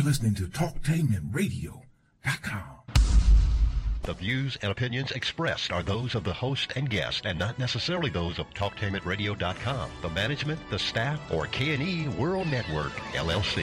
listening to TalkTainmentRadio.com. The views and opinions expressed are those of the host and guest and not necessarily those of TalkTainmentRadio.com, the management, the staff, or K&E World Network, LLC.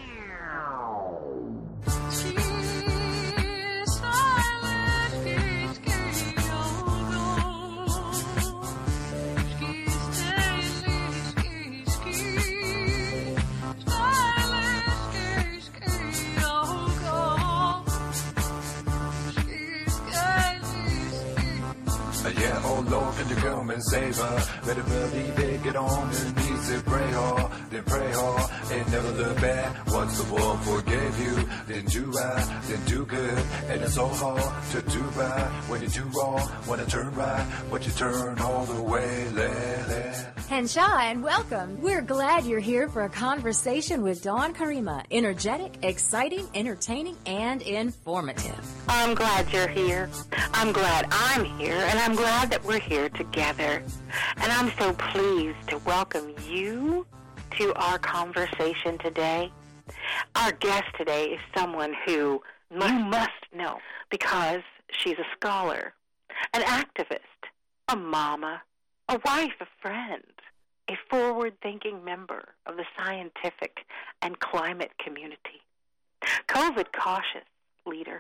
Yeah, oh Lord, can you come and save her? Better believe it, get on your knees and pray hard, then pray hard, and never look back. Once the world forgave you, then do right, then do good, and it's so hard to do right. When you do wrong, wanna turn right, but you turn all the way left. Henshaw, and welcome. We're glad you're here for a conversation with Dawn Karima. Energetic, exciting, entertaining, and informative. I'm glad you're here. I'm glad I'm here, and I'm glad that we're here together. And I'm so pleased to welcome you to our conversation today. Our guest today is someone who you must know because she's a scholar, an activist, a mama, a wife, a friend, a forward-thinking member of the scientific and climate community, COVID cautious leader,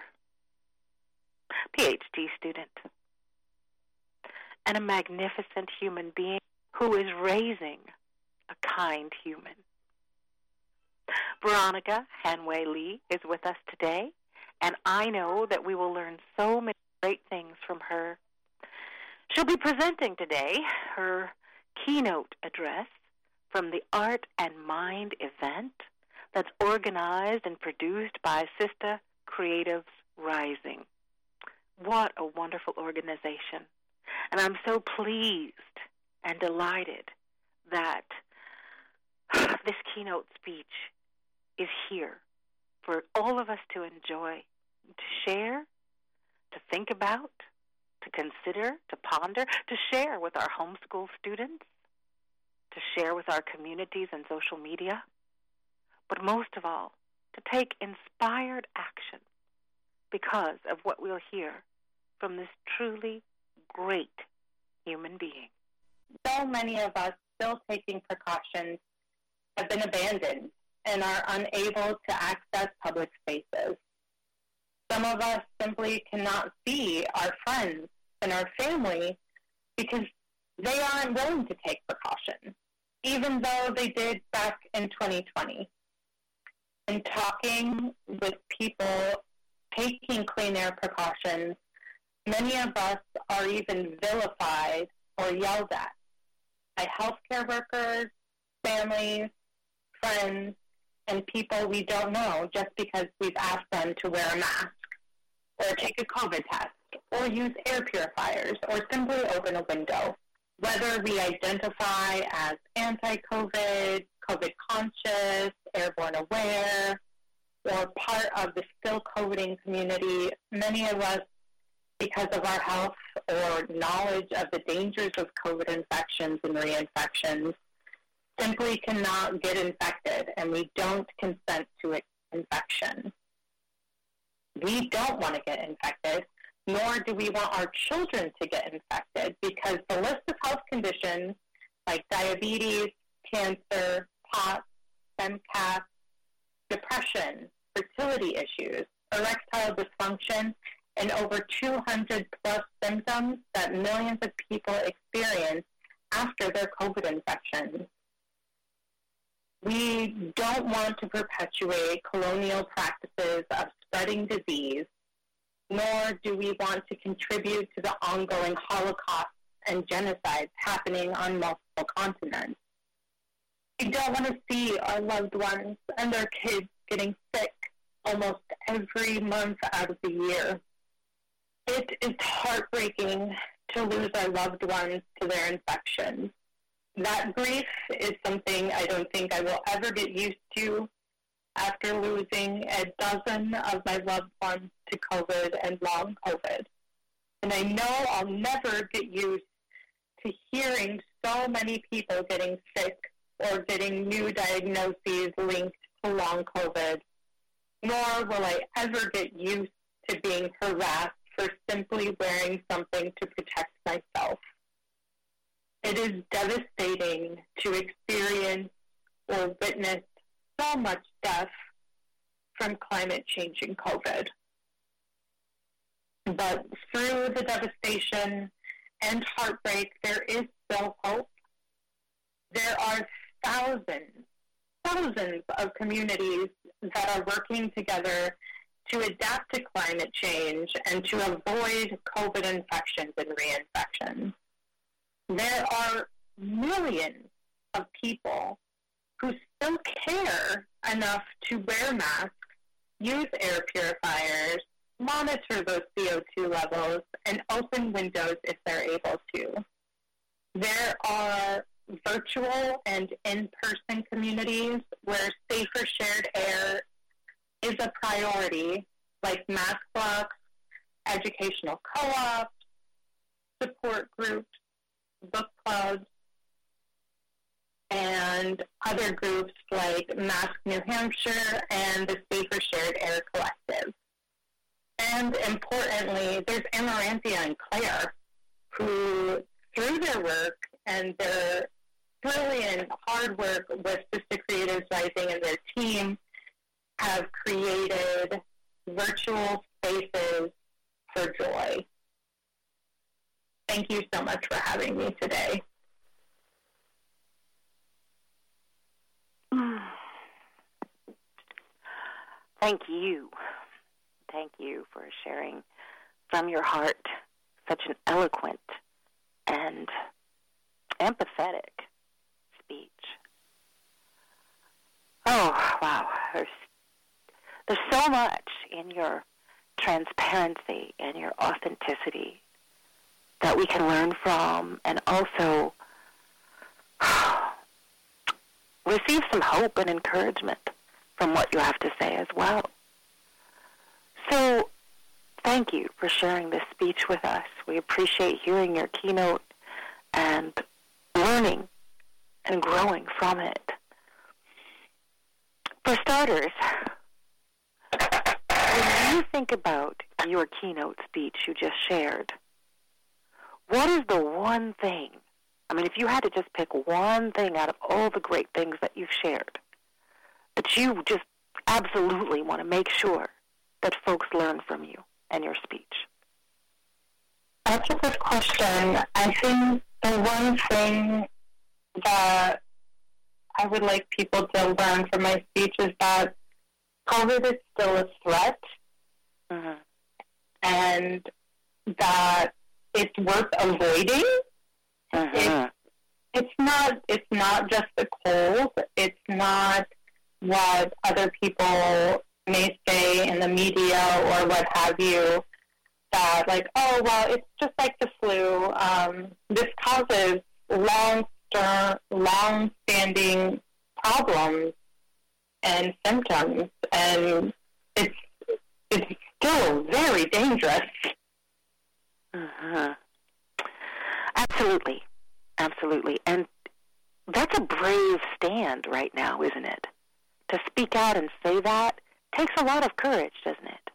PhD student, and a magnificent human being who is raising a kind human. Veronica Hanway Lee is with us today, and I know that we will learn so many great things from her. She'll be presenting today her keynote address from the Art and Mind event that's organized and produced by Sista Creatives Rising. What a wonderful organization. And I'm so pleased and delighted that this keynote speech is here for all of us to enjoy, to share, to think about, to consider, to ponder, to share with our homeschool students, to share with our communities and social media, but most of all, to take inspired action because of what we'll hear from this truly great human being. So many of us still taking precautions have been abandoned and are unable to access public spaces. Some of us simply cannot see our friends and our family because they aren't willing to take precautions, even though they did back in 2020. In talking with people taking clean air precautions, many of us are even vilified or yelled at by healthcare workers, families, friends, and people we don't know just because we've asked them to wear a mask or take a COVID test or use air purifiers or simply open a window. Whether we identify as anti-COVID, COVID-conscious, airborne aware, or part of the still coding community, many of us, because of our health or knowledge of the dangers of COVID infections and reinfections, simply cannot get infected, and we don't consent to infection. We don't want to get infected, nor do we want our children to get infected, because the list of health conditions like diabetes, cancer, POTS, MCAS, depression, fertility issues, erectile dysfunction, and over 200 plus symptoms that millions of people experience after their COVID infection. We don't want to perpetuate colonial practices of spreading disease, nor do we want to contribute to the ongoing Holocaust and genocides happening on multiple continents. We don't want to see our loved ones and their kids getting sick almost every month out of the year. It is heartbreaking to lose our loved ones to their infection. That grief is something I don't think I will ever get used to after losing a dozen of my loved ones to COVID and long COVID. And I know I'll never get used to hearing so many people getting sick or getting new diagnoses linked to long COVID. nor will I ever get used to being harassed for simply wearing something to protect myself. It is devastating to experience or witness so much death from climate change and COVID. But through the devastation and heartbreak, there is still hope. There are thousands of communities that are working together to adapt to climate change and to avoid COVID infections and reinfections. There are millions of people who still care enough to wear masks, use air purifiers, monitor those CO2 levels, and open windows if they're able to. There are virtual and in-person communities where safer shared air is a priority, like mask blocks, educational co-ops, support groups, book clubs, and other groups like Mask New Hampshire and the Safer Shared Air Collective. And importantly, there's Amaranthia and Claire, who, through their work and their brilliant hard work with Sister Creatives Rising and their team, have created virtual spaces for joy. Thank you so much for having me today. Thank you. Thank you for sharing from your heart such an eloquent and empathetic speech. Oh, wow. There's so much in your transparency and your authenticity that we can learn from, and also receive some hope and encouragement from what you have to say as well. So, thank you for sharing this speech with us. We appreciate hearing your keynote and learning and growing from it. For starters, when you think about your keynote speech you just shared, what is the one thing, I mean, if you had to just pick one thing out of all the great things that you've shared, that you just absolutely want to make sure that folks learn from you and your speech? That's a good question. I think the one thing that I would like people to learn from my speech is that COVID is still a threat, and that it's worth avoiding. It's not just the cold. It's not what other people may say in the media or what have you, that like, oh, well, it's just like the flu. This causes long-standing problems and symptoms, and it's still very dangerous. Absolutely. And that's a brave stand right now, isn't it? To speak out and say that takes a lot of courage, doesn't it?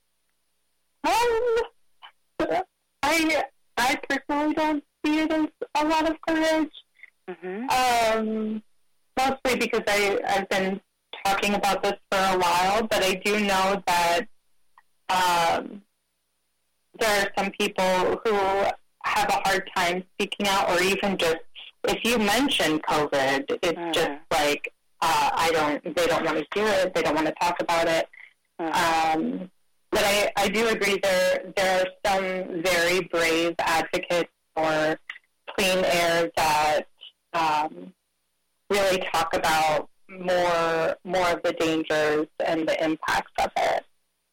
I personally don't see it as a lot of courage. Mostly because I've been talking about this for a while, but I do know that there are some people who have a hard time speaking out, or even just, if you mention COVID, it's just like, they don't want to hear it, they don't want to talk about it. But I do agree there are some very brave advocates for clean air that really talk about more of the dangers and the impacts of it.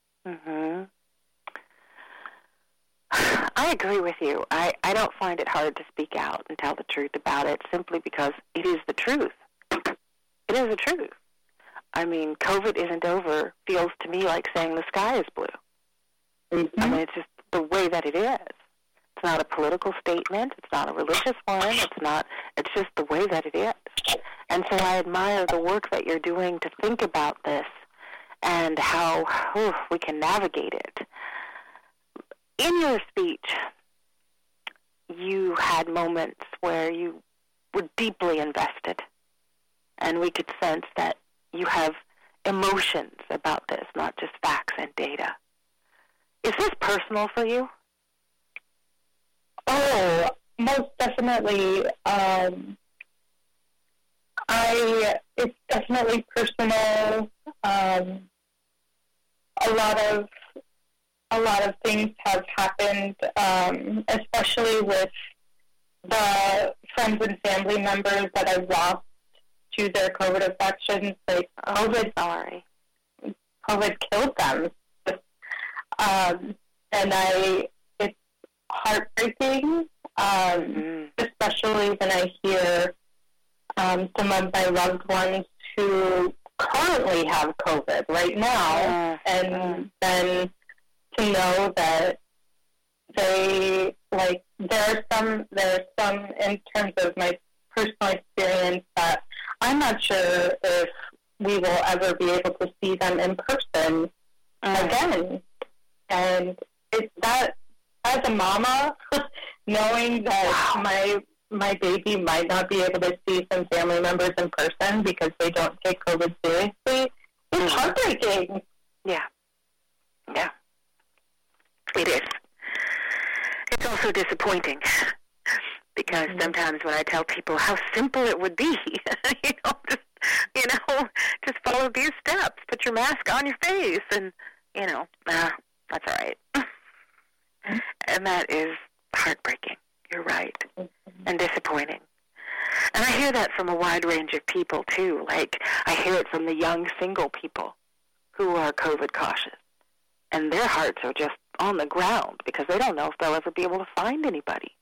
I agree with you. I don't find it hard to speak out and tell the truth about it, simply because it is the truth. It is the truth. I mean, COVID isn't over feels to me like saying the sky is blue. I mean, it's just the way that it is. It's not a political statement. It's not a religious one. It's just the way that it is. And so I admire the work that you're doing to think about this and how we can navigate it. In your speech, you had moments where you were deeply invested, and we could sense that you have emotions about this, not just facts and data. Is this personal for you? Oh, most definitely. It's definitely personal. A lot of things have happened, especially with the friends and family members that I lost to their COVID infections. Like COVID killed them, and it's heartbreaking, especially when I hear some of my loved ones who currently have COVID right now, and then to know that they, like, there are some in terms of my personal experience that I'm not sure if we will ever be able to see them in person again. And it's that, as a mama, knowing that my baby might not be able to see some family members in person because they don't take COVID seriously, it's heartbreaking. Yeah. Yeah. It is. It's also disappointing because sometimes when I tell people how simple it would be, just follow these steps, put your mask on your face, and, that's all right. And that is heartbreaking. You're right. And disappointing. And I hear that from a wide range of people, too. Like, I hear it from the young single people who are COVID cautious. And their hearts are just on the ground because they don't know if they'll ever be able to find anybody,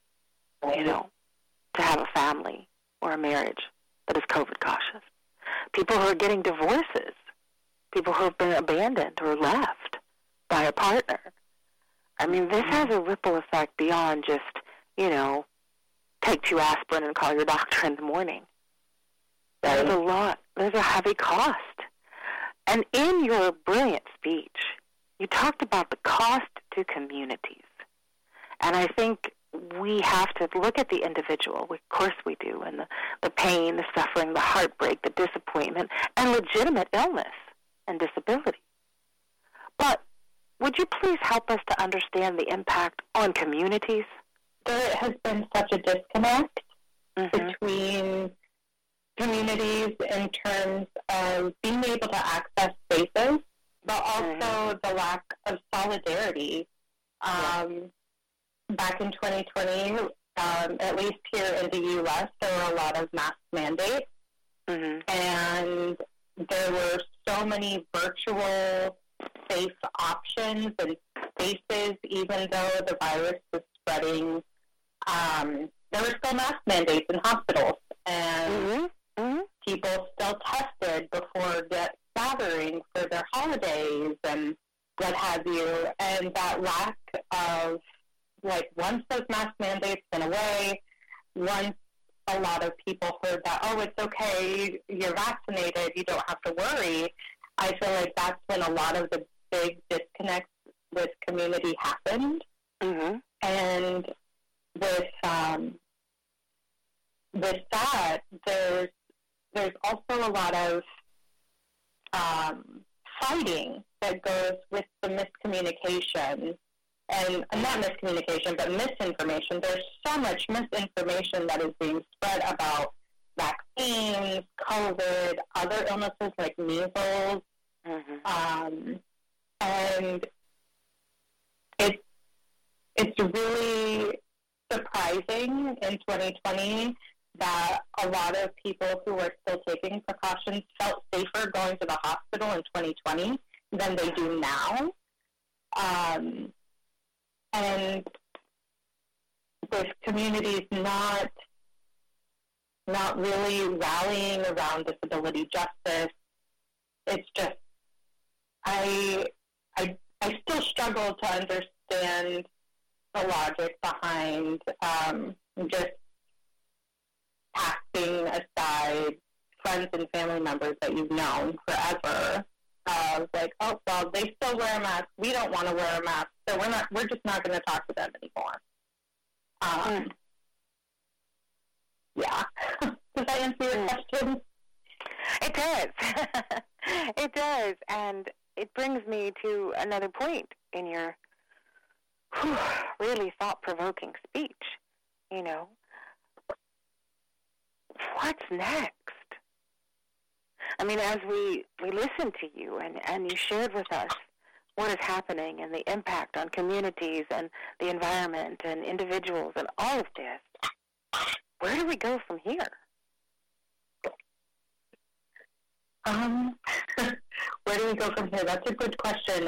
to have a family or a marriage that is COVID cautious. People who are getting divorces. People who have been abandoned or left by a partner. I mean, this has a ripple effect beyond just, take 2 aspirin and call your doctor in the morning. There's a lot. There's a heavy cost. And in your brilliant speech, you talked about the cost to communities. And I think we have to look at the individual. Of course we do. And the pain, the suffering, the heartbreak, the disappointment, and legitimate illness and disability. But would you please help us to understand the impact on communities? There has been such a disconnect between communities in terms of being able to access spaces, but also the lack of solidarity. Back in 2020, at least here in the U.S., there were a lot of mask mandates, and there were so many virtual safe options and spaces, even though the virus was spreading. There were still mask mandates in hospitals, and people still tested before gathering for their holidays and what have you. And that lack of, once those mask mandates went away, once a lot of people heard that, it's okay, you're vaccinated, you don't have to worry, I feel like that's when a lot of the big disconnects with community happened. And with that, there's also a lot of fighting that goes with the miscommunication, and not miscommunication, but misinformation. There's so much misinformation that is being spread about vaccines, COVID, other illnesses like measles, and it's really surprising in 2020 that a lot of people who are still taking precautions felt safer going to the hospital in 2020 than they do now. And with communities not really rallying around disability justice, it's just, I still struggle to understand the logic behind just casting aside friends and family members that you've known forever of like, oh, well, they still wear a mask. We don't want to wear a mask, so we're just not going to talk to them anymore. Yeah. Does that answer your question? It does. It does. And it brings me to another point in your really thought-provoking speech. You know, what's next? I mean, as we listened to you and you shared with us what is happening and the impact on communities and the environment and individuals and all of this, where do we go from here? Where do we go from here? That's a good question.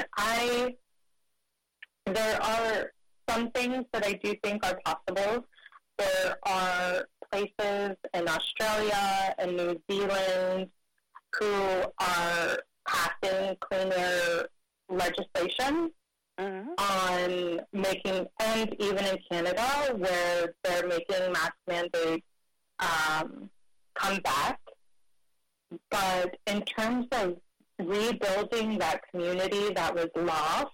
There are some things that I do think are possible. There are places in Australia and New Zealand who are passing clean air legislation on making, and even in Canada, where they're making mask mandates come back. But in terms of rebuilding that community that was lost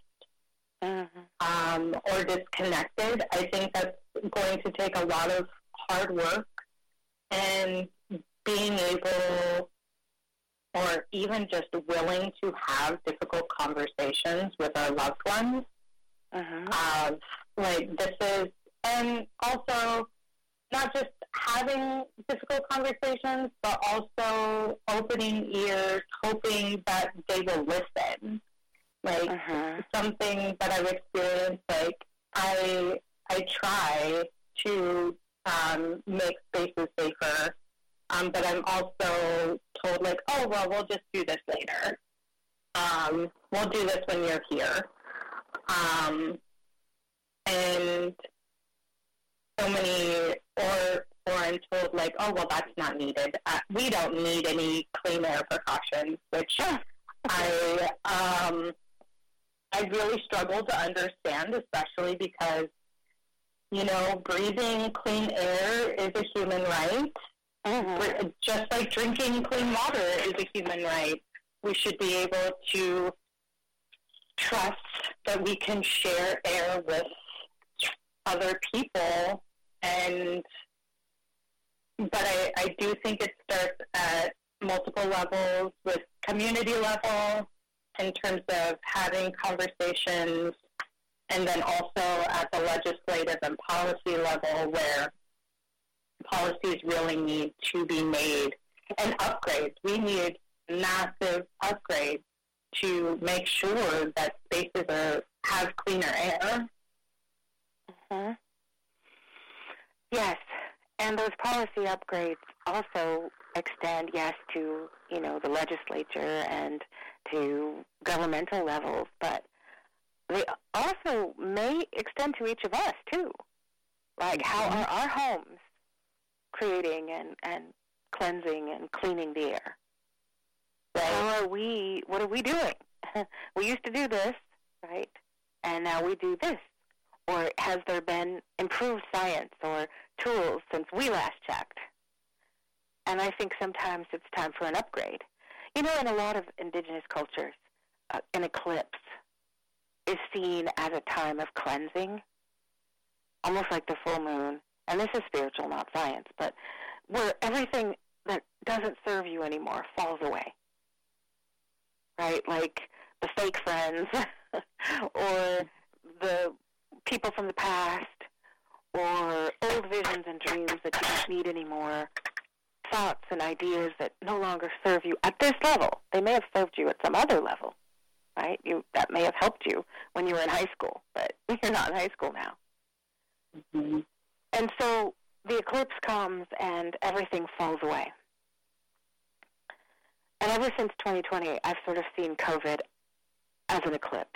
or disconnected, I think that's going to take a lot of hard work and being able, or even just willing to have difficult conversations with our loved ones. Like this is, and also not just having difficult conversations, but also opening ears, hoping that they will listen. Like something that I've experienced, like I try to make spaces safer, but I'm also told like, oh, well, we'll just do this later. We'll do this when you're here. And so many, or I'm told like, oh, well, that's not needed. We don't need any clean air precautions, which I really struggle to understand, especially because, you know, breathing clean air is a human right. Just like drinking clean water is a human right. We should be able to trust that we can share air with other people, but I do think it starts at multiple levels, with community level in terms of having conversations, and then also at the legislative and policy level where policies really need to be made, and upgrades. We need massive upgrades to make sure that spaces have cleaner air. Yes, and those policy upgrades also extend, yes, to, you know, the legislature and to governmental levels, but they also may extend to each of us, too. Like, how are our homes creating and cleansing and cleaning the air? Right. What are we doing? We used to do this, right? And now we do this. Or has there been improved science or tools since we last checked? And I think sometimes it's time for an upgrade. You know, in a lot of indigenous cultures, an eclipse is seen as a time of cleansing, almost like the full moon. And this is spiritual, not science, but where everything that doesn't serve you anymore falls away. Right? Like the fake friends or the people from the past, or old visions and dreams that you don't need anymore, thoughts and ideas that no longer serve you at this level. They may have served you at some other level, right? That may have helped you when you were in high school, but you're not in high school now. And so the eclipse comes and everything falls away. And ever since 2020, I've sort of seen COVID as an eclipse.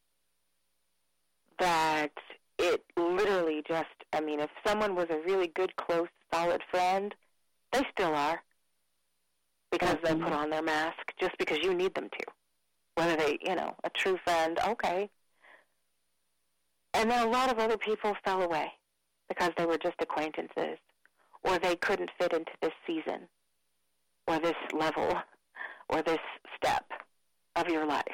That it literally just, I mean, if someone was a really good, close, solid friend, they still are, because they put on their mask just because you need them to. Whether they, you know, a true friend, okay. And then a lot of other people fell away because they were just acquaintances, or they couldn't fit into this season, or this level, or this step of your life.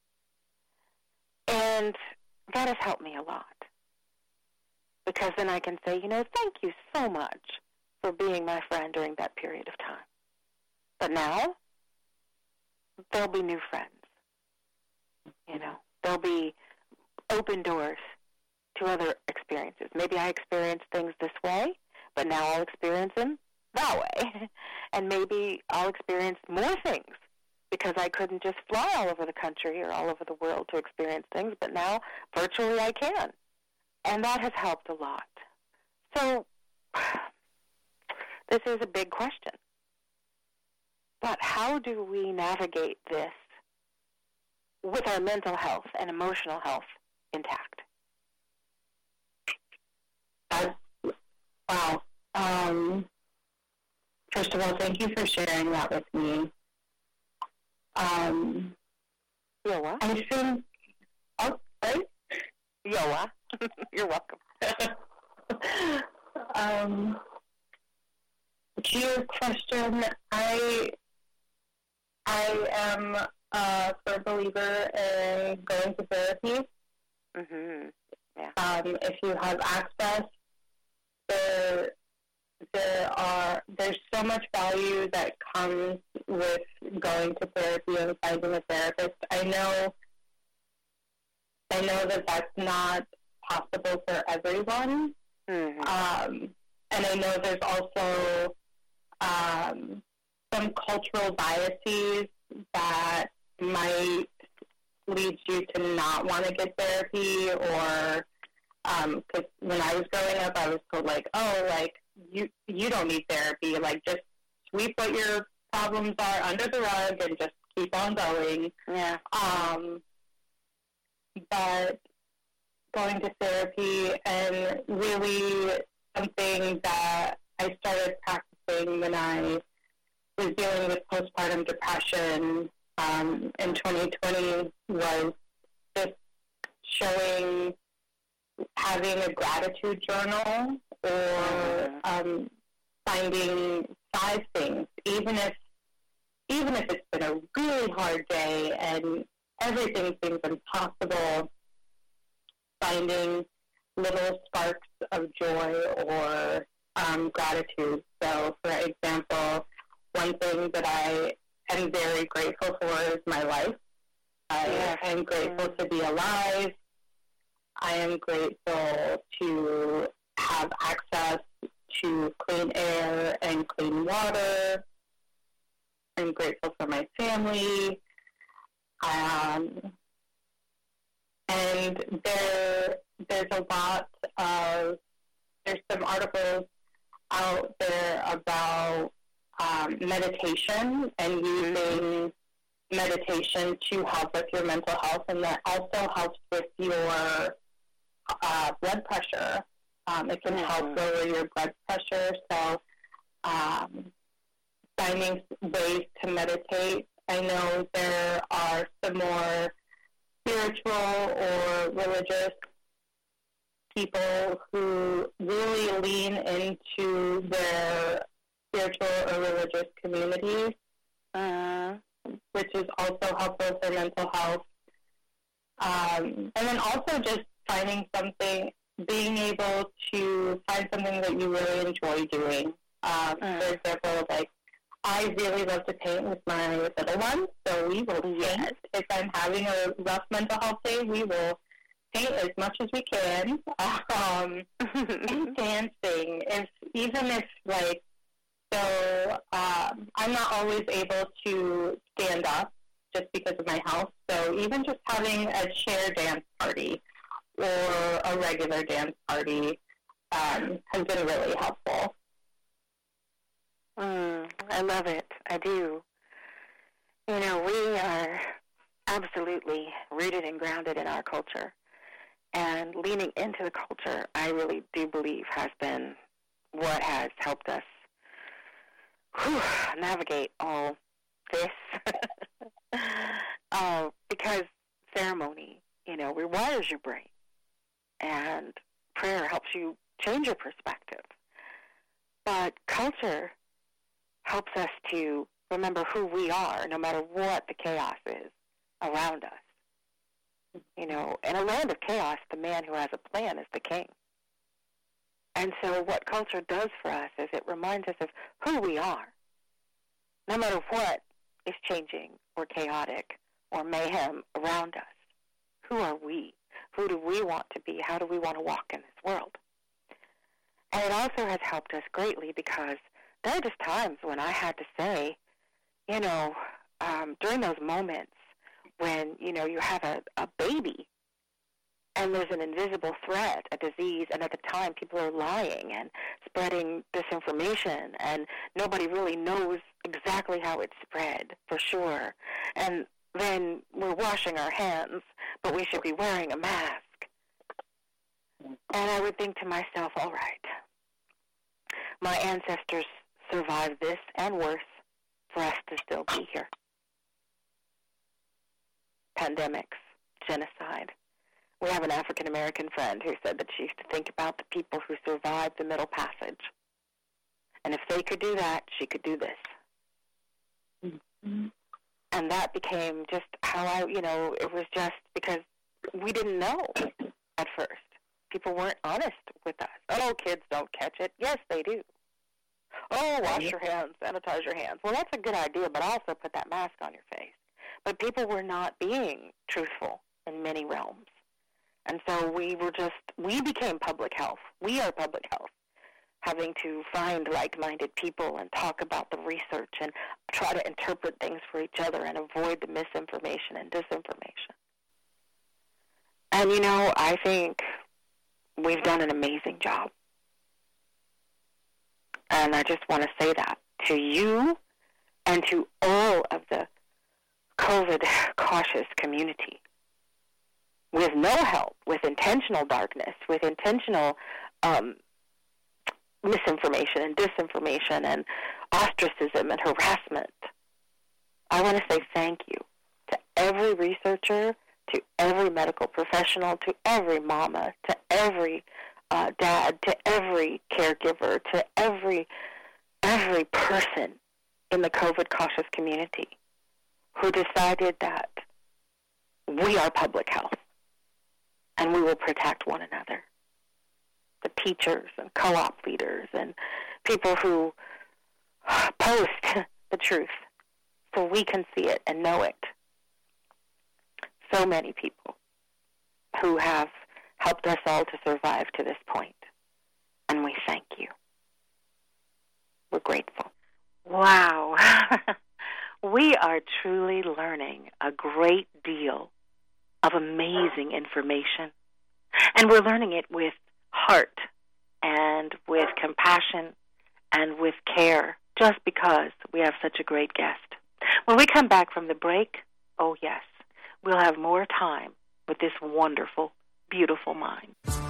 And that has helped me a lot. Because then I can say, thank you so much for being my friend during that period of time. But now, there'll be new friends. There'll be open doors to other experiences. Maybe I experienced things this way, but now I'll experience them that way. And maybe I'll experience more things because I couldn't just fly all over the country or all over the world to experience things, but now virtually I can. And that has helped a lot. So this is a big question. But how do we navigate this with our mental health and emotional health intact? Wow. First of all, thank you for sharing that with me. Yoa. I think, sorry? Yoa. You're welcome. To your question, I am a firm believer in going to therapy. Mm-hmm. Yeah. If you have access, there's so much value that comes with going to therapy and finding a therapist. I know that that's not possible for everyone. Mm-hmm. And I know there's also some cultural biases that might lead you to not want to get therapy, or because when I was growing up, I was told you don't need therapy, just sweep what your problems are under the rug and just keep on going. Yeah. But going to therapy, and really something that I started practicing when I was dealing with postpartum depression in 2020, was just having a gratitude journal, or finding 5 things, even if it's been a really hard day and everything seems impossible, finding little sparks of joy or gratitude. So, for example, one thing that I am very grateful for is my life. I am grateful to be alive. I am grateful to have access to clean air and clean water. I'm grateful for my family. And there's some articles out there about meditation and using meditation to help with your mental health, and that also helps with your blood pressure. It can help lower your blood pressure. So finding ways to meditate. I know there are some more spiritual or religious people who really lean into their spiritual or religious communities, which is also helpful for mental health. And then also just finding something, being able to find something that you really enjoy doing. For example, I really love to paint with my little one, so we will paint. If I'm having a rough mental health day, we will paint as much as we can. And dancing, I'm not always able to stand up just because of my health, so even just having a chair dance party or a regular dance party has been really helpful. I love it. I do. We are absolutely rooted and grounded in our culture. And leaning into the culture, I really do believe, has been what has helped us navigate all this. Because ceremony, rewires your brain. And prayer helps you change your perspective. But culture helps us to remember who we are, no matter what the chaos is around us. You know, in a land of chaos, the man who has a plan is the king. And so what culture does for us is it reminds us of who we are. No matter what is changing or chaotic or mayhem around us, who are we? Who do we want to be? How do we want to walk in this world? And it also has helped us greatly because there are just times when I had to say, you know, during those moments when, you know, you have a baby and there's an invisible threat, a disease, and at the time people are lying and spreading disinformation, and nobody really knows exactly how it's spread for sure. And then we're washing our hands, but we should be wearing a mask. And I would think to myself, all right, my ancestors survived this and worse for us to still be here. Pandemics, genocide. We have an African-American friend who said that she used to think about the people who survived the Middle Passage. And if they could do that, she could do this. Mm-hmm. And that became just how it was just because we didn't know at first. People weren't honest with us. Oh, kids don't catch it. Yes, they do. Oh, wash your hands, sanitize your hands. Well, that's a good idea, but also put that mask on your face. But people were not being truthful in many realms. And so we became public health. We are public health, having to find like-minded people and talk about the research and try to interpret things for each other and avoid the misinformation and disinformation. And, you know, I think we've done an amazing job. And I just want to say that to you and to all of the COVID-cautious community. With no help, with intentional darkness, with intentional misinformation and disinformation and ostracism and harassment, I want to say thank you to every researcher, to every medical professional, to every mama, to every dad, to every caregiver, to every person in the COVID-cautious community who decided that we are public health and we will protect one another. The teachers and co-op leaders and people who post the truth so we can see it and know it. So many people who have helped us all to survive to this point, and we thank you. We're grateful. Wow. We are truly learning a great deal of amazing information, and we're learning it with heart and with compassion and with care, just because we have such a great guest. When we come back from the break, oh yes, we'll have more time with this wonderful, beautiful mind.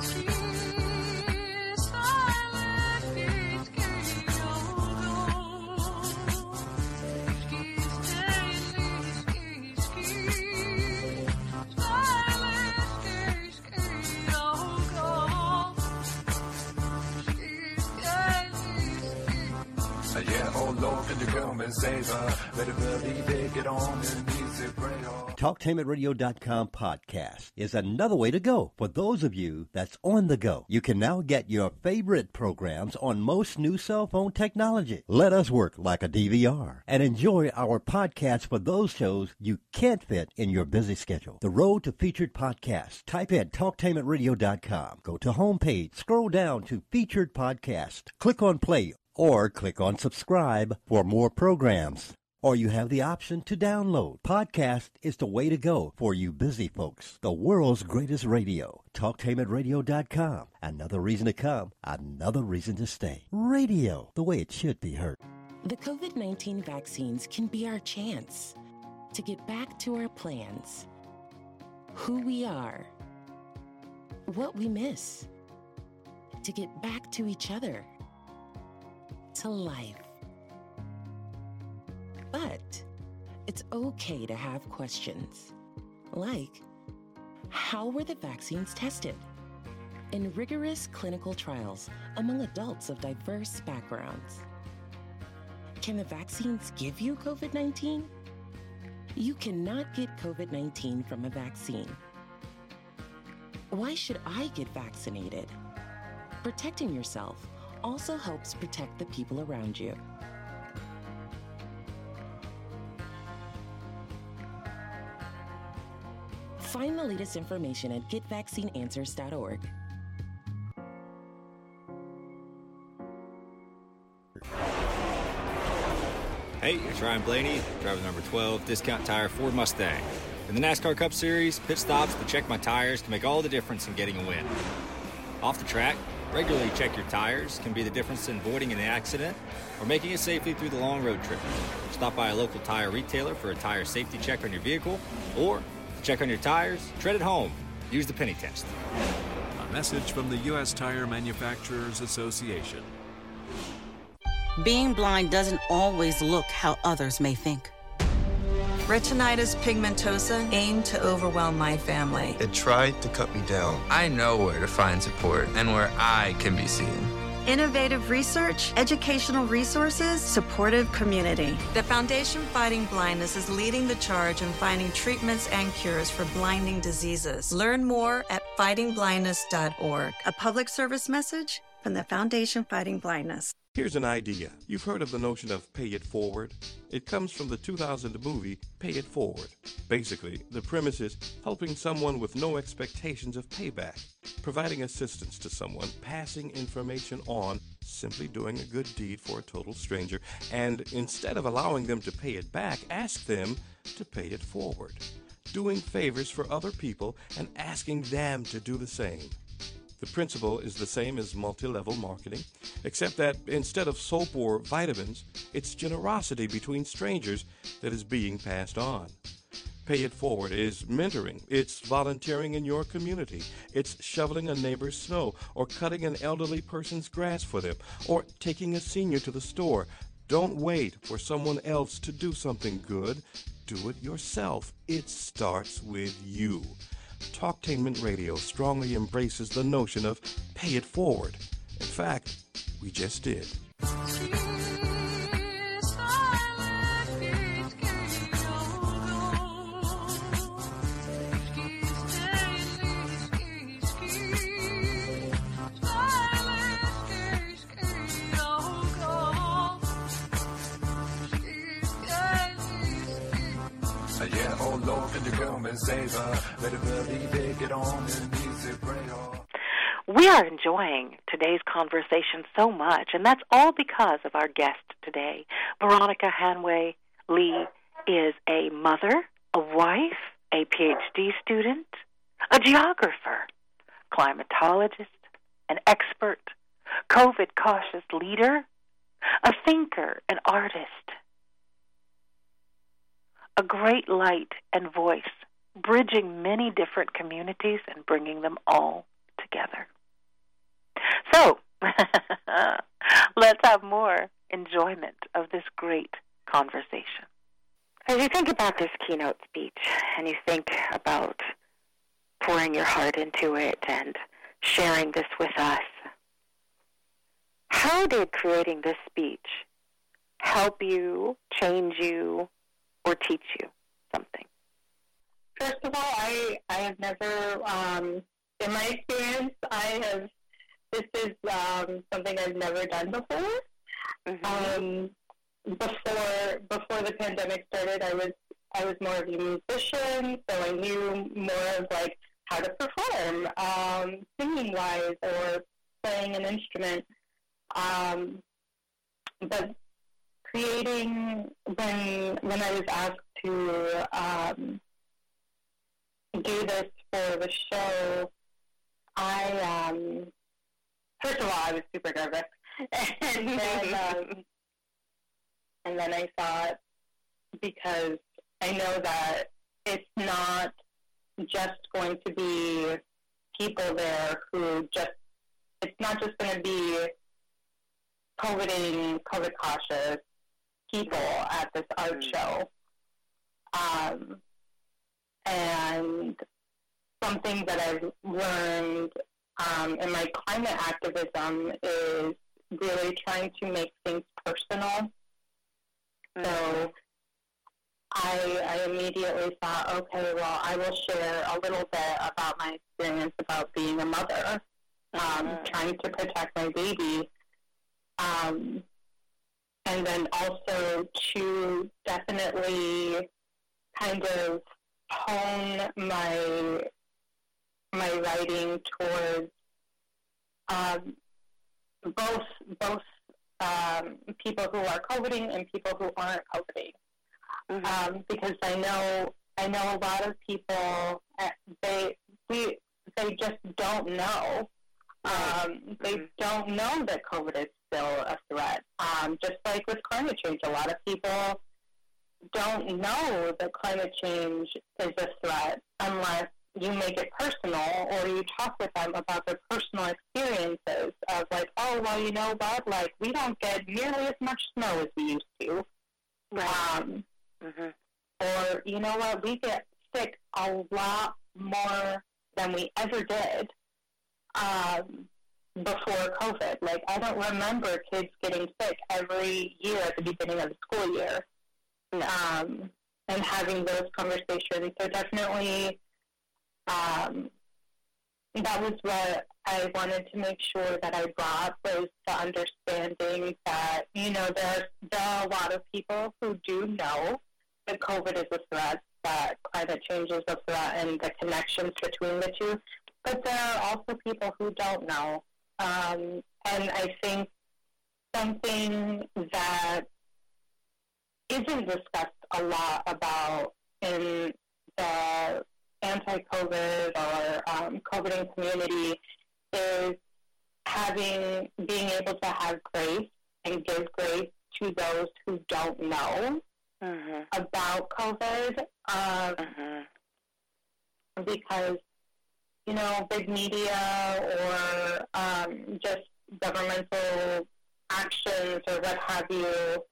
Yeah, oh Lord, can you come and save her? Better believe it, get on and music, pray hard. TalkTameItRadio.com podcast is another way to go. For those of you that's on the go, you can now get your favorite programs on most new cell phone technology. Let us work like a DVR and enjoy our podcast for those shows you can't fit in your busy schedule. The road to featured podcasts. Type in TalkTameItRadio.com. Go to homepage, scroll down to featured podcast. Click on play or click on subscribe for more programs. Or you have the option to download. Podcast is the way to go for you busy folks. The world's greatest radio. TalkTameItRadio.com. Another reason to come, another reason to stay. Radio, the way it should be heard. The COVID-19 vaccines can be our chance to get back to our plans, who we are, what we miss, to get back to each other, to life. But it's okay to have questions, like, how were the vaccines tested? In rigorous clinical trials among adults of diverse backgrounds. Can the vaccines give you COVID-19? You cannot get COVID-19 from a vaccine. Why should I get vaccinated? Protecting yourself also helps protect the people around you. Find the latest information at getvaccineanswers.org. Hey, it's Ryan Blaney, driver number 12, Discount Tire Ford Mustang. In the NASCAR Cup Series, pit stops to check my tires can make all the difference in getting a win. Off the track, regularly check your tires can be the difference in avoiding an accident or making it safely through the long road trip. Stop by a local tire retailer for a tire safety check on your vehicle, or to check on your tires, tread at home. Use the penny test. A message from the U.S. Tire Manufacturers Association. Being blind doesn't always look how others may think. Retinitis pigmentosa aimed to overwhelm my family. It tried to cut me down. I know where to find support and where I can be seen. Innovative research, educational resources, supportive community. The Foundation Fighting Blindness is leading the charge in finding treatments and cures for blinding diseases. Learn more at fightingblindness.org. A public service message from the Foundation Fighting Blindness. Here's an idea. You've heard of the notion of pay it forward? It comes from the 2000 movie Pay It Forward. Basically, the premise is helping someone with no expectations of payback, providing assistance to someone, passing information on, simply doing a good deed for a total stranger, and instead of allowing them to pay it back, ask them to pay it forward. Doing favors for other people and asking them to do the same. The principle is the same as multi-level marketing, except that instead of soap or vitamins, it's generosity between strangers that is being passed on. Pay It Forward is mentoring. It's volunteering in your community. It's shoveling a neighbor's snow or cutting an elderly person's grass for them or taking a senior to the store. Don't wait for someone else to do something good. Do it yourself. It starts with you. Talktainment Radio strongly embraces the notion of pay it forward. In fact, we just did. Yeah, oh Lord, can you come and save her? Better believe it, get on and music, pray on. We are enjoying today's conversation so much, and that's all because of our guest today. Veronica Hanway Lee is a mother, a wife, a PhD student, a geographer, climatologist, an expert, COVID-cautious leader, a thinker, an artist, a great light and voice, bridging many different communities and bringing them all together. So, let's have more enjoyment of this great conversation. As you think about this keynote speech and you think about pouring your heart into it and sharing this with us, how did creating this speech help you, change you, or teach you something? First of all, I have never, in my experience, this is something I've never done before. Mm-hmm. Before the pandemic started, I was more of a musician, so I knew more of like how to perform, singing wise or playing an instrument. But creating, when I was asked to do this for the show, first of all, I was super nervous, and then I thought, because I know that it's not just going to be people there who it's not just going to be COVID cautious people at this art show. And something that I've learned in my climate activism is really trying to make things personal. So I immediately thought, okay, well, I will share a little bit about my experience about being a mother, trying to protect my baby, and then also to definitely kind of hone my writing towards both people who are COVIDing and people who aren't COVIDing. Because I know a lot of people, they just don't know. They don't know that COVID is still a threat. Just like with climate change, a lot of people don't know that climate change is a threat unless you make it personal or you talk with them about their personal experiences of like, oh, well, you know what, like, we don't get nearly as much snow as we used to. Right. Or, you know what, we get sick a lot more than we ever did before COVID. Like, I don't remember kids getting sick every year at the beginning of the school year. And having those conversations. So definitely that was what I wanted to make sure that I brought, was the understanding that, you know, there are a lot of people who do know that COVID is a threat, that climate change is a threat, and the connections between the two. But there are also people who don't know. And I think something that isn't discussed a lot about in the anti-COVID or COVIDing community is being able to have grace and give grace to those who don't know about COVID, because, you know, big media or just governmental actions or what have you,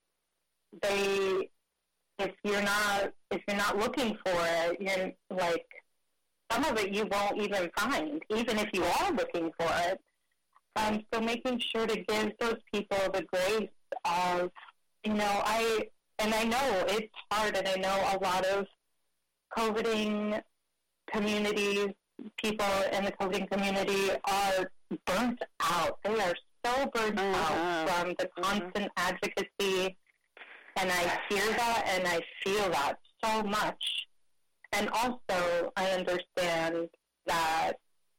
if you're not looking for it, you're like, some of it you won't even find, even if you are looking for it. So making sure to give those people the grace of, you know, I know it's hard, and I know a lot of COVIDing communities, people in the COVIDing community are burnt out. They are so burnt out from the constant advocacy. And I hear that and I feel that so much. And also, I understand that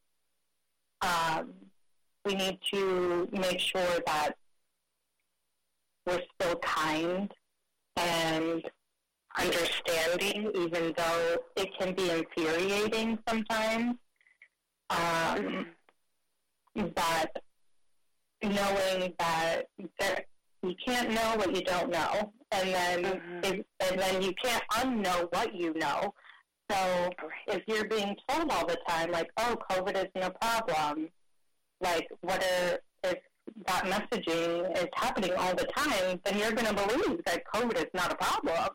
we need to make sure that we're still kind and understanding, even though it can be infuriating sometimes. But knowing that you can't know what you don't know, and then you can't unknow what you know. So if you're being told all the time, like, oh, COVID isn't a problem, like, if that messaging is happening all the time, then you're going to believe that COVID is not a problem.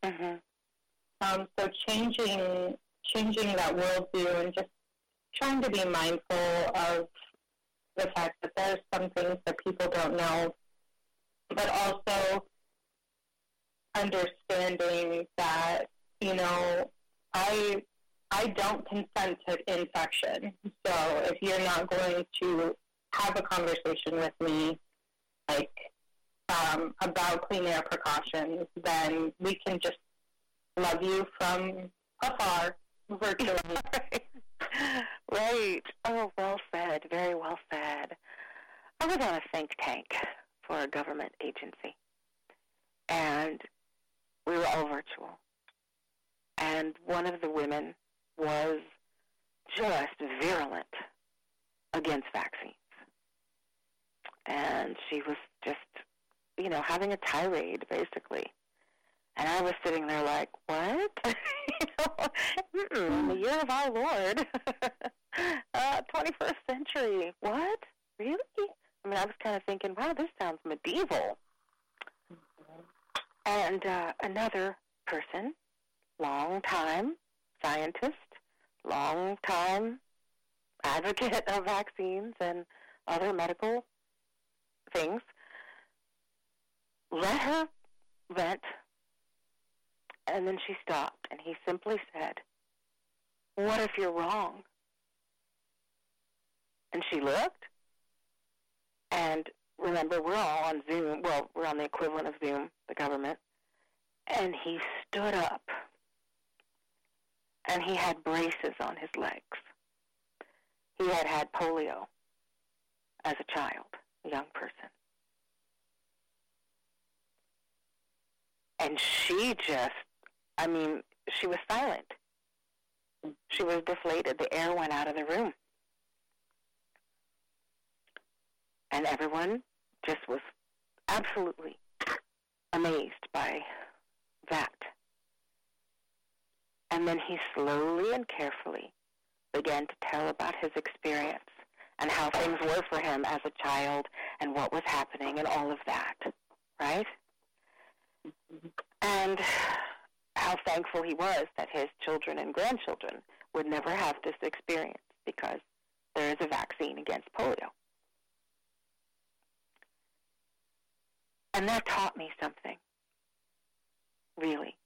So changing that worldview and just trying to be mindful of the fact that there's some things that people don't know, but also understanding that, you know, I don't consent to infection. So if you're not going to have a conversation with me, like, about clean air precautions, then we can just love you from afar, virtually. Right. Oh, well said. Very well said. I was on a think tank for a government agency, and we were all virtual. And one of the women was just virulent against vaccines. And she was just, you know, having a tirade, basically. And I was sitting there like, what? In the year of our Lord, 21st century, what? Really? I mean, I was kind of thinking, wow, this sounds medieval. And another person, long-time scientist, long-time advocate of vaccines and other medical things, let her vent And then she stopped, and he simply said, "What if you're wrong?" And she looked, and remember, we're all on Zoom. Well, we're on the equivalent of Zoom, the government. And he stood up, and he had braces on his legs. He had had polio as a child, a young person. And she just, she was silent. She was deflated. The air went out of the room. And everyone just was absolutely amazed by that. And then he slowly and carefully began to tell about his experience and how things were for him as a child and what was happening and all of that, right? And how thankful he was that his children and grandchildren would never have this experience because there is a vaccine against polio. And that taught me something, really.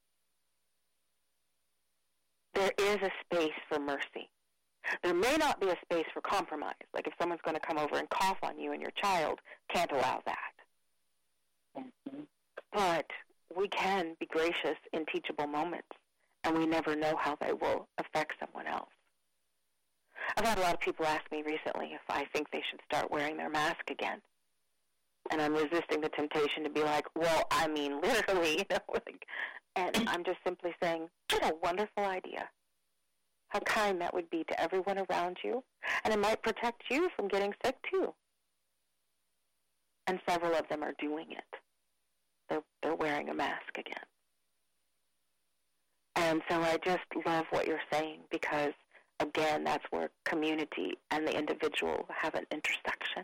There is a space for mercy. There may not be a space for compromise. Like if someone's going to come over and cough on you and your child, can't allow that. Mm-hmm. But we can be gracious in teachable moments, and we never know how they will affect someone else. I've had a lot of people ask me recently if I think they should start wearing their mask again. And I'm resisting the temptation to be like, well, I mean literally, and I'm just simply saying, what a wonderful idea. How kind that would be to everyone around you. And it might protect you from getting sick, too. And several of them are doing it. They're wearing a mask again. And so I just love what you're saying because, again, that's where community and the individual have an intersection.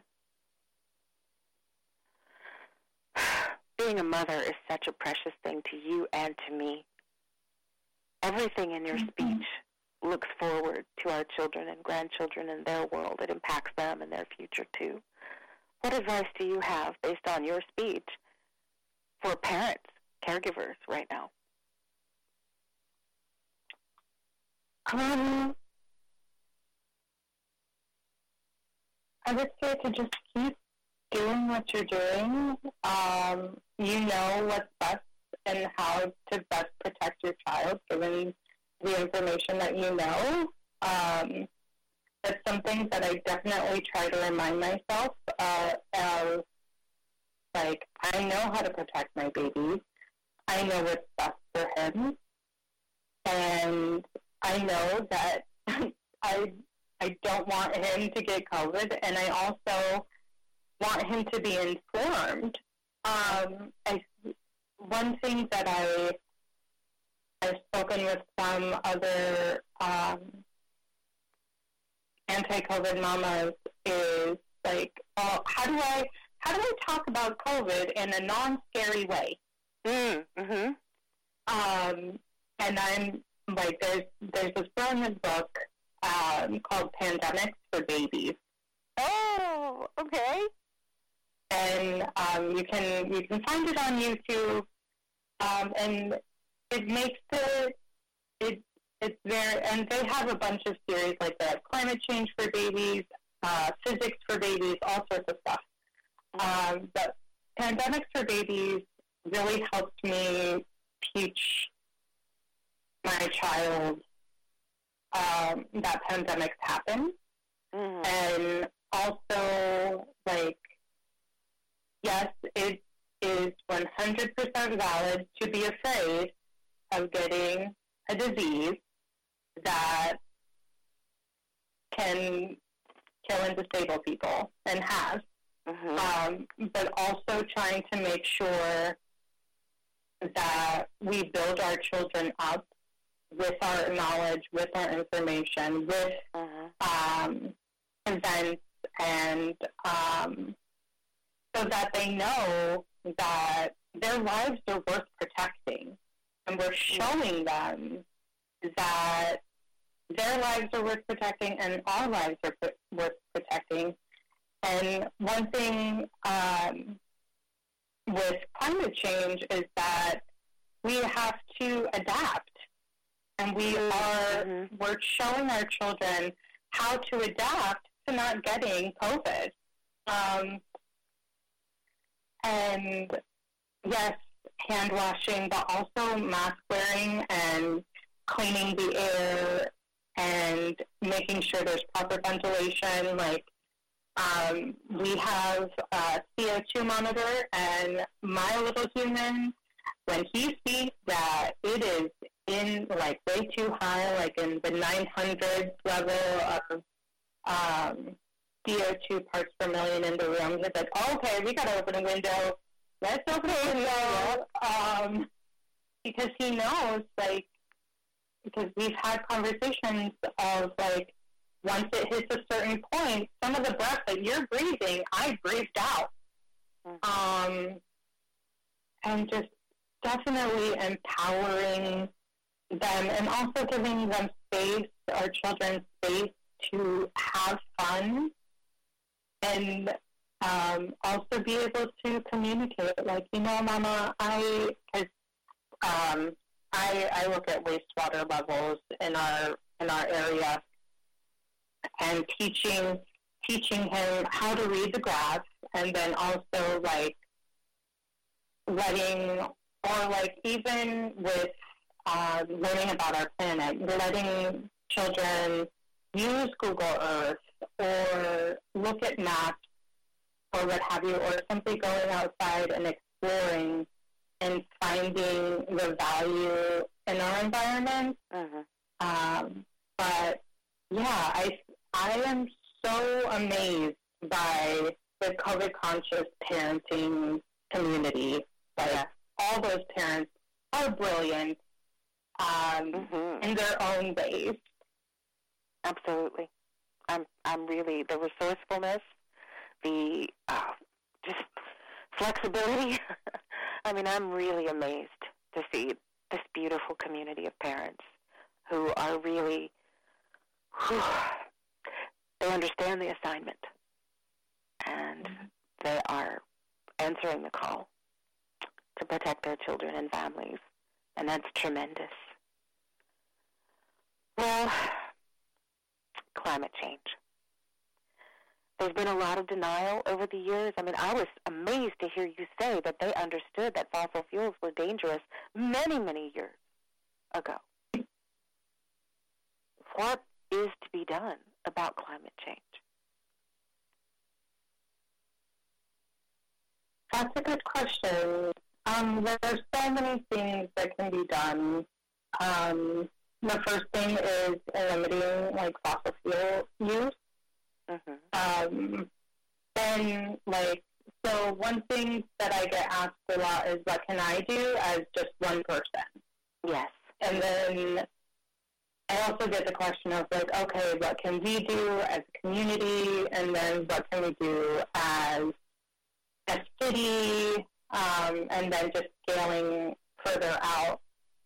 Being a mother is such a precious thing to you and to me. Everything in your speech looks forward to our children and grandchildren and their world. It impacts them and their future, too. What advice do you have, based on your speech, for parents, caregivers right now? I would say to just keep doing what you're doing. You know what's best and how to best protect your child, given the information that you know. That's something that I definitely try to remind myself of. Like, I know how to protect my baby. I know what's best for him. And I know that I don't want him to get COVID, and I also want him to be informed. One thing that I've spoken with some other anti-COVID mamas is like, oh, how do I talk about COVID in a non-scary way? Mm-hmm. And I'm like, there's this brilliant book called Pandemics for Babies. Oh, okay. And you can find it on YouTube, and it makes it's very, and they have a bunch of series like that: climate change for babies, physics for babies, all sorts of stuff. But Pandemics for Babies really helped me teach my child that pandemics happen, and also, like, yes, it is 100% valid to be afraid of getting a disease that can kill and disable people, and has. But also trying to make sure that we build our children up with our knowledge, with our information, with events, and so that they know that their lives are worth protecting. And we're showing them that their lives are worth protecting and our lives are worth protecting. And one thing with climate change is that we have to adapt. And we're showing our children how to adapt to not getting COVID. And yes, hand washing, but also mask wearing and cleaning the air and making sure there's proper ventilation. Like, we have a CO2 monitor, and my little human, when he sees that it is in, like, way too high, like in the 900 level of CO2 parts per million in the room, he's like, oh, okay, we got to open a window. Let's open a window. Because he knows, like, because we've had conversations of, like, once it hits a certain point, some of the breath that you're breathing, I breathed out. And just definitely empowering them and also giving them space, our children space to have fun and also be able to communicate. Like, you know, Mama, I look at wastewater levels in our area and teaching him how to read the graph, and then also like letting, or like even with learning about our planet, letting children use Google Earth or look at maps or what have you, or simply going outside and exploring and finding the value in our environment. But yeah, I am so amazed by the COVID conscious parenting community. Like, all those parents are brilliant in their own ways. Absolutely. I'm really, the resourcefulness, the just flexibility. I mean, I'm really amazed to see this beautiful community of parents who are really, they understand the assignment, and they are answering the call to protect their children and families, and that's tremendous. Well, climate change. There's been a lot of denial over the years. I mean, I was amazed to hear you say that they understood that fossil fuels were dangerous many, many years ago. What is to be done about climate change? That's a good question. There's so many things that can be done. The first thing is limiting, like, fossil fuel use. Then, like, so one thing that I get asked a lot is, what can I do as just one person? Yes. And then I also get the question of, like, okay, what can we do as a community? And then what can we do as a city? And then just scaling further out.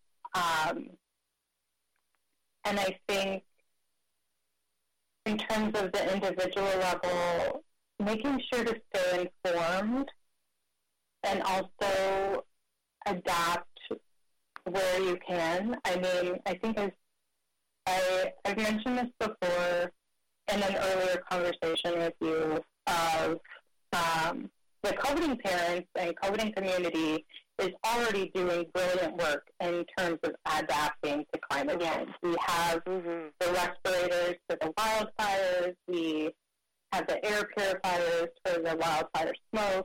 And I think in terms of the individual level, making sure to stay informed and also adapt where you can. I mean, I think I've mentioned this before in an earlier conversation with you of the coveting parents and coveting community is already doing brilliant work in terms of adapting to climate change. We have the respirators for the wildfires. We have the air purifiers for the wildfire smoke.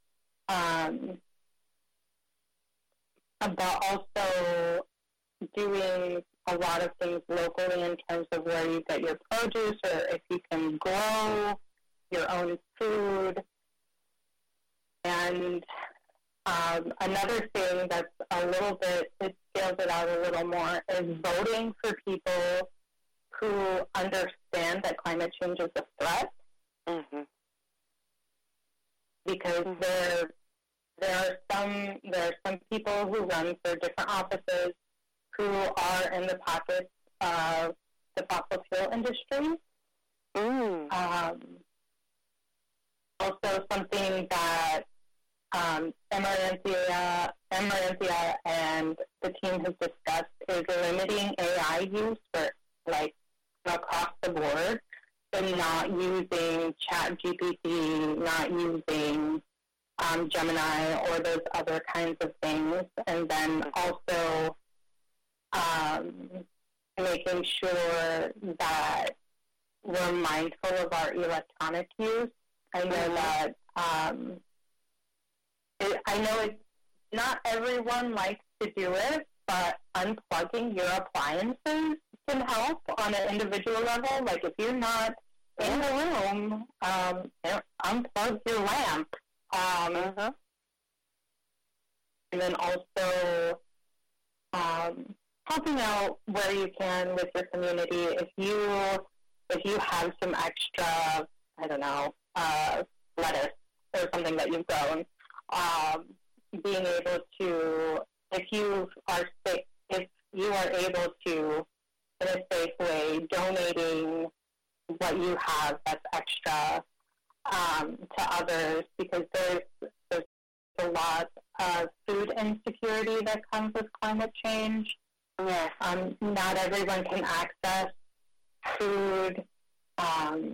But also doing a lot of things locally in terms of where you get your produce, or if you can grow your own food. And another thing that's a little bit, it scales it out a little more, is voting for people who understand that climate change is a threat. Because there are some people who run for different offices who are in the pockets of the fossil fuel industry. Also, something that Emergencia and the team has discussed is limiting AI use for, like, across the board, so not using ChatGPT, not using Gemini or those other kinds of things, and then also making sure that we're mindful of our electronic use. I know that I know it's not everyone likes to do it, but unplugging your appliances can help on an individual level. Like, if you're not in the room, unplug your lamp. And then also helping out where you can with your community. If you have some extra, I don't know, lettuce or something that you've grown, being able to, if you are able to, in a safe way, donating what you have that's extra to others, because there's a lot of food insecurity that comes with climate change. Yes. Not everyone can access food, and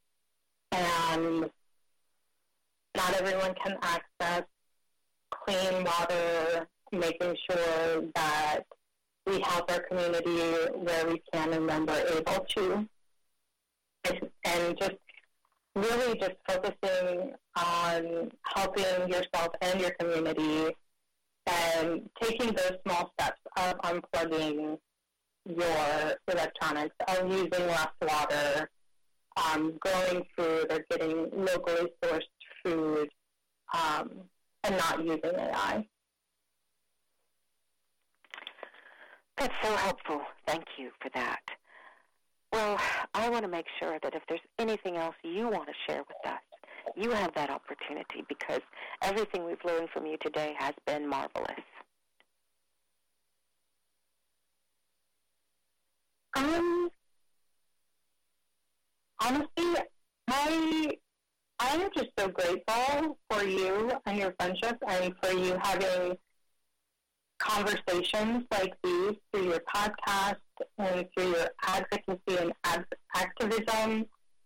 not everyone can access clean water, making sure that we help our community where we can and when we're able to. And just really just focusing on helping yourself and your community and taking those small steps of unplugging your electronics, of using less water, growing food or getting locally sourced food, and not using AI. That's so helpful. Thank you for that. Well, I want to make sure that if there's anything else you want to share with us, you have that opportunity, because everything we've learned from you today has been marvelous. Honestly, I am just so grateful for you and your friendship, and for you having conversations like these through your podcast and through your advocacy and activism.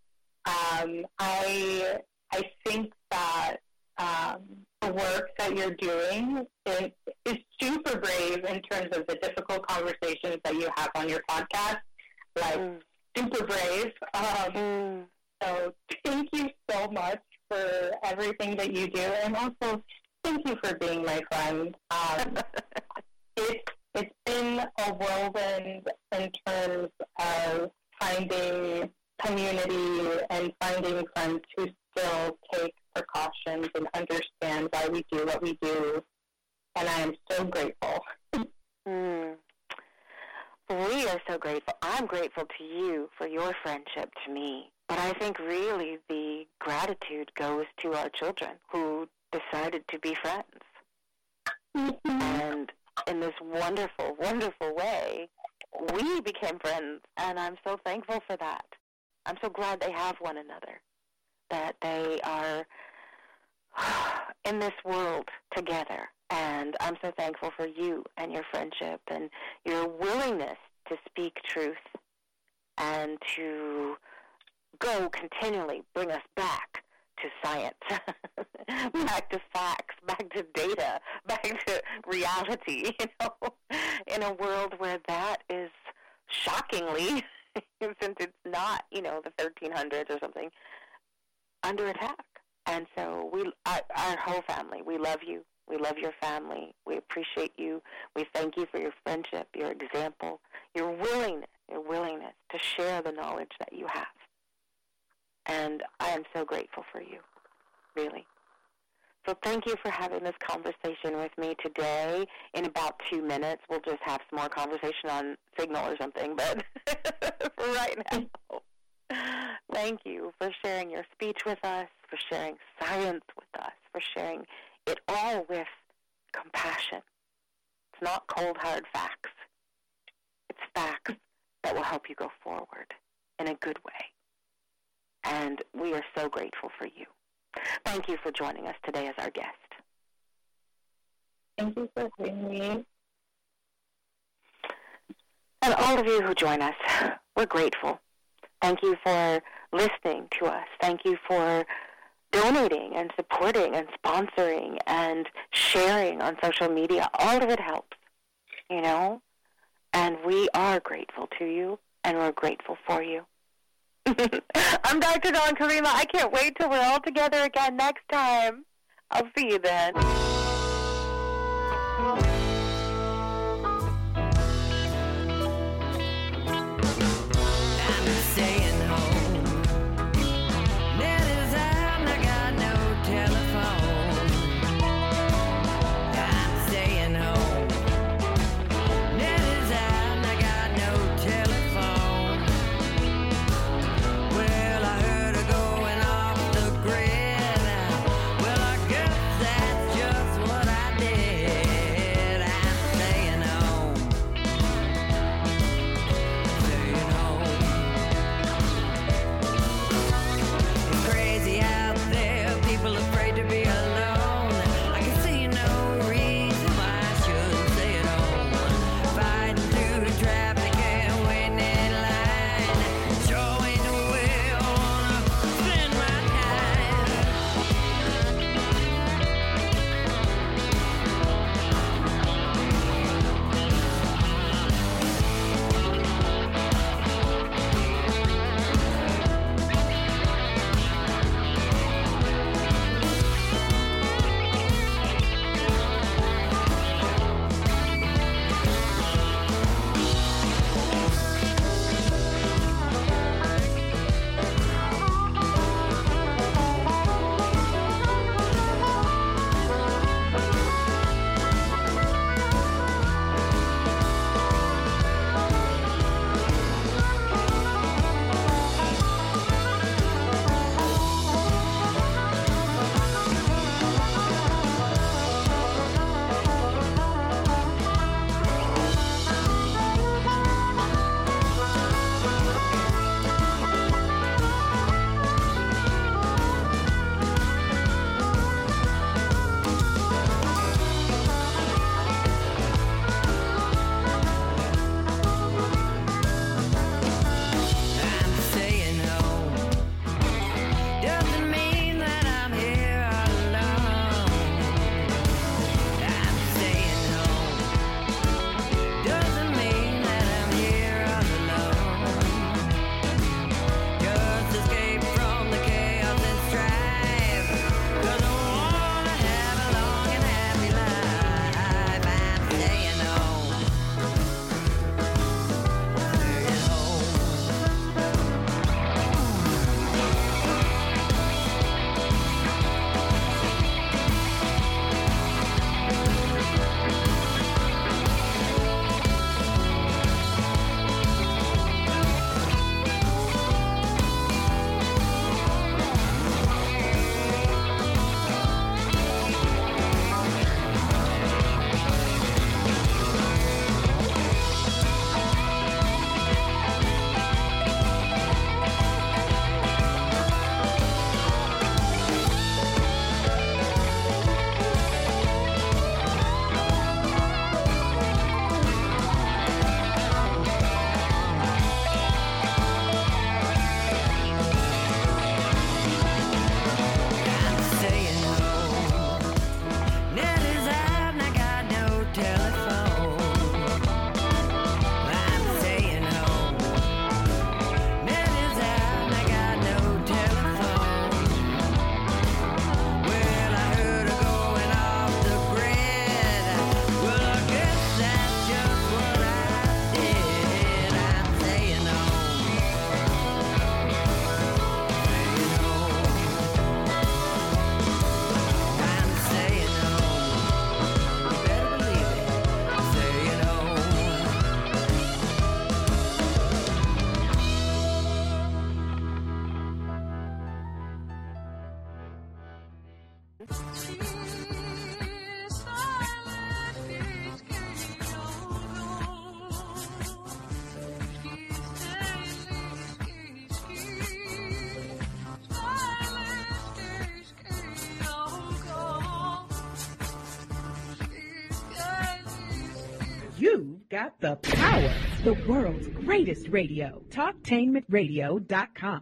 I think that the work that you're doing is super brave in terms of the difficult conversations that you have on your podcast. Like, super brave. So thank you so much for everything that you do, and also thank you for being my friend. It's been a whirlwind in terms of finding community and finding friends who still take precautions and understand why we do what we do, and I am so grateful. We are so grateful. I'm grateful to you for your friendship to me. But I think really the gratitude goes to our children who decided to be friends. And in this wonderful, wonderful way, we became friends, and I'm so thankful for that. I'm so glad they have one another, that they are in this world together. And I'm so thankful for you and your friendship and your willingness to speak truth and to go continually bring us back to science, back to facts, back to data, back to reality, in a world where that is shockingly, since it's not, the 1300s or something, under attack. And so our whole family, we love you. We love your family. We appreciate you. We thank you for your friendship, your example, your willingness to share the knowledge that you have. And I am so grateful for you, really. So thank you for having this conversation with me today. In about 2 minutes, we'll just have some more conversation on Signal or something, but for right now, thank you for sharing your speech with us, for sharing science with us, for sharing it all with compassion. It's not cold, hard facts. It's facts that will help you go forward in a good way. And we are so grateful for you. Thank you for joining us today as our guest. Thank you for having me. And all of you who join us, we're grateful. Thank you for listening to us. Thank you for donating and supporting and sponsoring and sharing on social media. All of it helps, you know? And we are grateful to you, and we're grateful for you. I'm Dr. Dawn Karima. I can't wait till we're all together again next time. I'll see you then. got the power. The world's greatest radio. TalkTainmentRadio.com.